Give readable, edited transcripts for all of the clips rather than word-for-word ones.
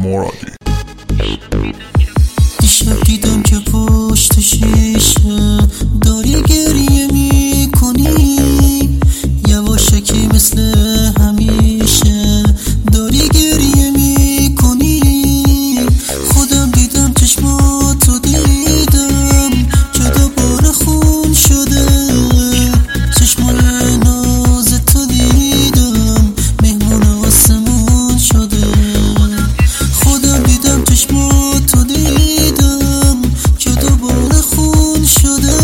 مرادی. دیشب دیدم که پشت شیشه داری گریه میکنی، یواشکی مثل همیشه داری گریه میکنی. خودم دیدم چشماتو دیدم که دوباره خون شده، چشمای ناز تو دیدم مهمون آسمون شده. خودم دیدم چشماتو دیدم که دوباره خون شده،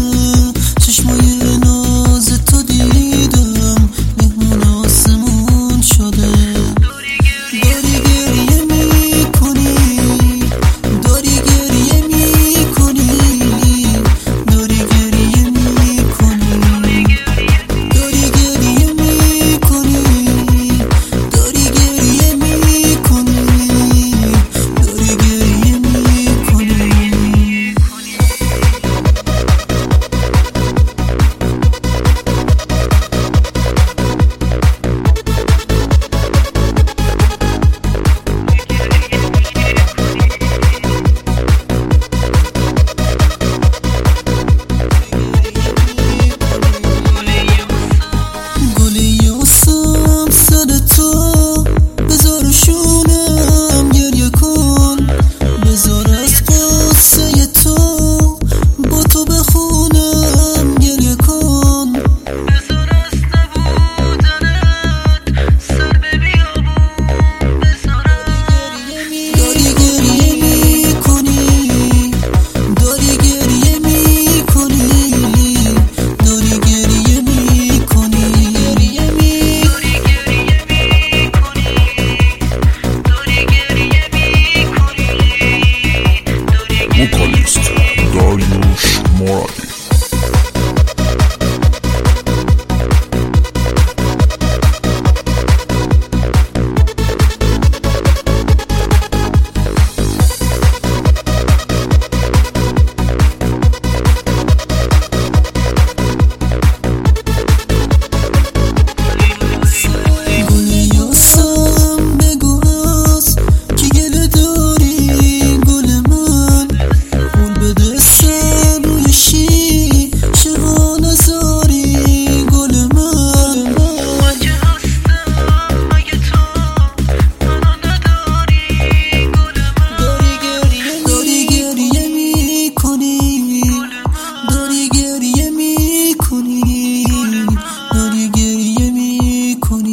چشمای ناز تو دیدم مهمون آسمون شده. داری گریه میکنی، داری گریه میکنی، داری گریه میکنی، داری گریه میکنی، داری گریه میکنی، داری گریه میکنی. گلی واسم سر تو بذار شونم گریه کن، بذار از قصه تو با تو بخونم گریه کن. بذار از نبودنت سر به بیابون بذارم. داری گریه میکنی، داری گریه میکنی، داری گریه میکنی، وکالیست داریوش مرادی.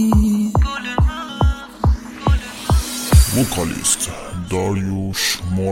وکالیست داریوش مرادی.